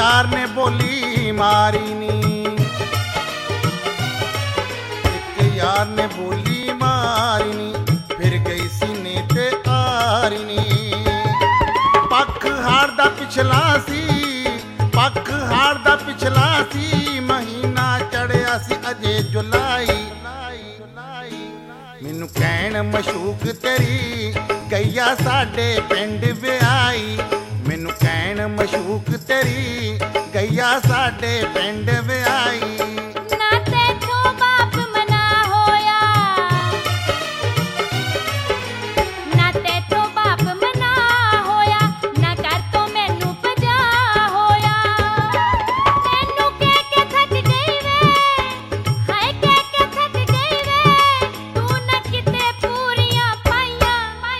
यार ने बोली मारी नी, एक यार ने बोली मारी नी, फिर गई सीने ते आरी नी। पख हाड़ दा पिछला सी, पख हाड़ दा पिछला सी, महीना चढ़िया सी अजे जुलाई। मैनू कहण मशूक तेरी गैया साडे पिंड विआई, मैनू कहण मशूक तेरी गैया साडे पिंड विआई। ना तेथों बाप मना होया, ना तेथों बाप मना होया, ना कर तो मैनू भजा होया। तैनू कह के थक गई वे, हाय कह के थक गई वे, तू ना किते पूरियां पाइयां।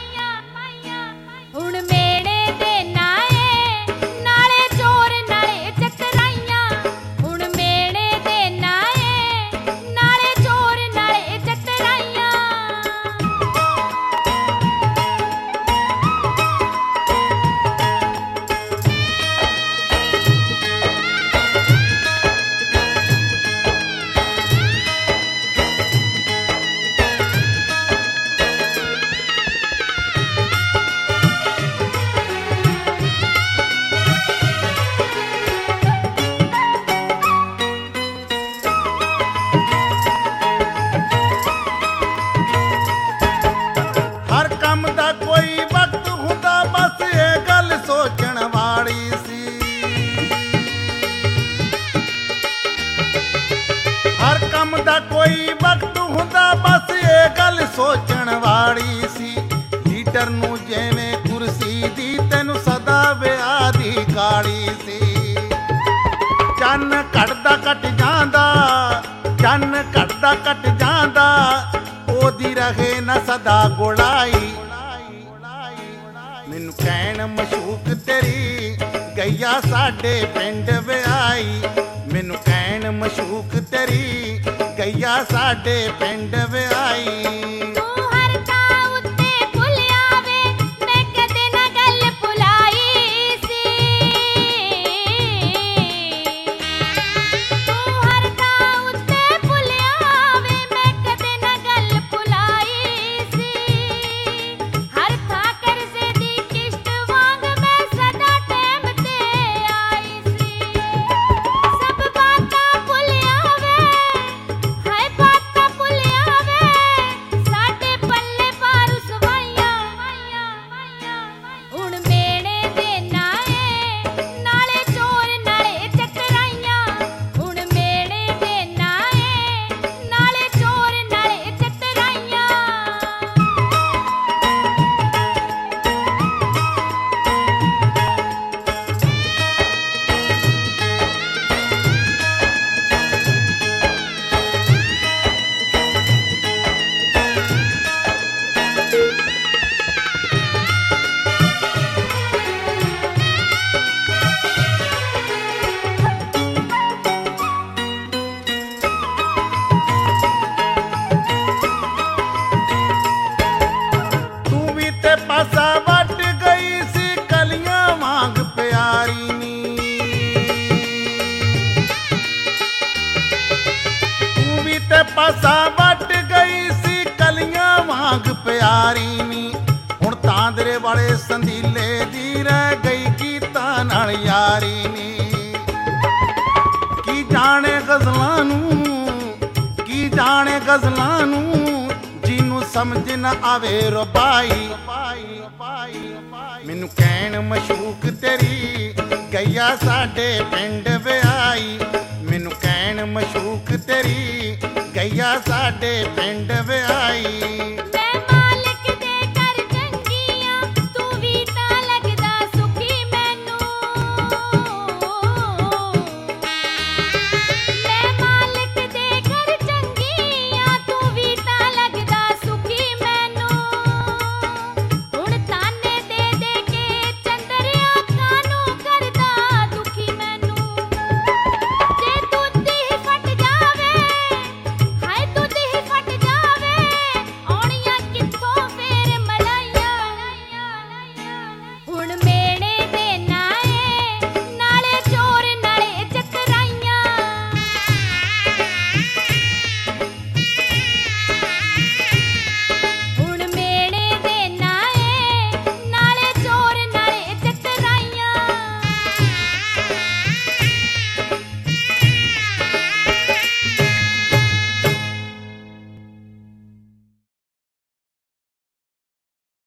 हुण मेड़े दे नाए नाले चोर नाले चतराइयां, हुण मेड़े दे नाए नाले चोर नाले चतराइयां। हर काम दा कोई वक्त हुंदा, बस ये गल सोचण वाली सी। हर काम दा कोई वक्त हुंदा, बस ये गल सोचण वाली सी। लीडर नूं जिवें कुर्सी दी तैनूं सदा विआह दी काली सी। चन्न घटदा घट जांदा, चन्न घटदा घट जांदा, ओदी रहे न सदा गुड़ाई। मैनू कहण मशूक तेरी गैया साडे पिंड विआई, मैनू कहण मशूक तेरी गैया साडे पिंड विआई। तू हर तां उत्ते भुलिया वे, मैं कदे ना गल भुलाई सी। तू हर तां उत्ते भुलिया वे, मैं कदे ना गल भुलाई सी। हर थां करज़े दी किश्त वांग मैं सदा टैम ते आई सी। सब बातां भुलिया वे, हाय बातां भुलिया वे, साडे पल्ले पारू सवाइयां। हुण मेड़े दे नाए नाले चोर नाले चतराइयां, हुण मेड़े दे नाए नाले चोर नाले चतराइयां। तू भी ते पासा वट गई सी कलियां वांग प्यारी नी। तू भी ते पासा वट गई सी कलियां वांग प्यारी नी। हुण तांदरे वाले संदीले दी रह गई गीतां नाल यारी नी। की जाने गज़लां नूं, की जाने गज़लां नूं, जिन्नू समझ न आवे रबाई। मैनू कहण मशूक तेरी गैया साडे पिंड विआई, मैनू कहण मशूक तेरी गैया साडे पिंड विआई।